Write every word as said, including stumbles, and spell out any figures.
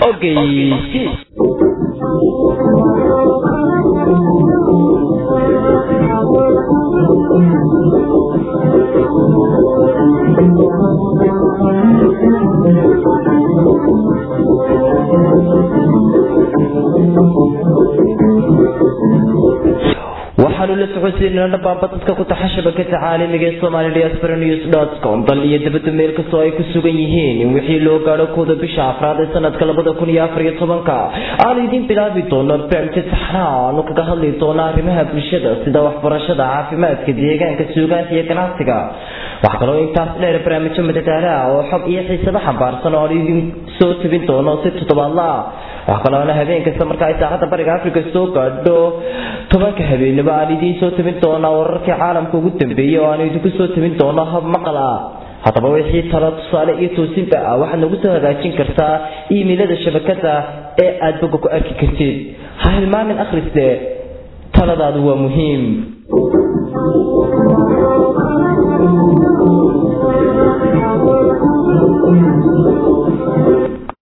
ogeysi waxaanu la socodsiinayna baabadka ku taxashabaka caalamiga ee Somali Diaspora News dot com daliya dibadda meel kastoo ay ku sugan yihiin wixii loo gaaro kooda bisha afraad ee sanadka laba kun iyo afar iyo toban aan idin bilaabi doono barnaamij saxnaan oo kaga hadli doona arrimaha bulshada sida waxbarashada caafimaadka deegaanka suugaanta iyo ganacsiga waxa kale oo intaas dheer barnaamij madadaala oo xog iyo xiisado xambaarsan oo idin soo tabin doono si toddobaadla waxa kale oo habeenka marka ay saacada bariga Afrika soo gaadho tobanka habeenimo aan idin soo tabin doona wararka caalamka ugu dambeeyay oo aan idin soo tabin doona hab maqal ah hadaba wixii talo tusaale iyo toosinta ah waxaad nagu soo hagaajin kartaa emailada shabakada ee aad bogga ku arki kartid ha hilmaamin akhriste taladaadu waa muhiim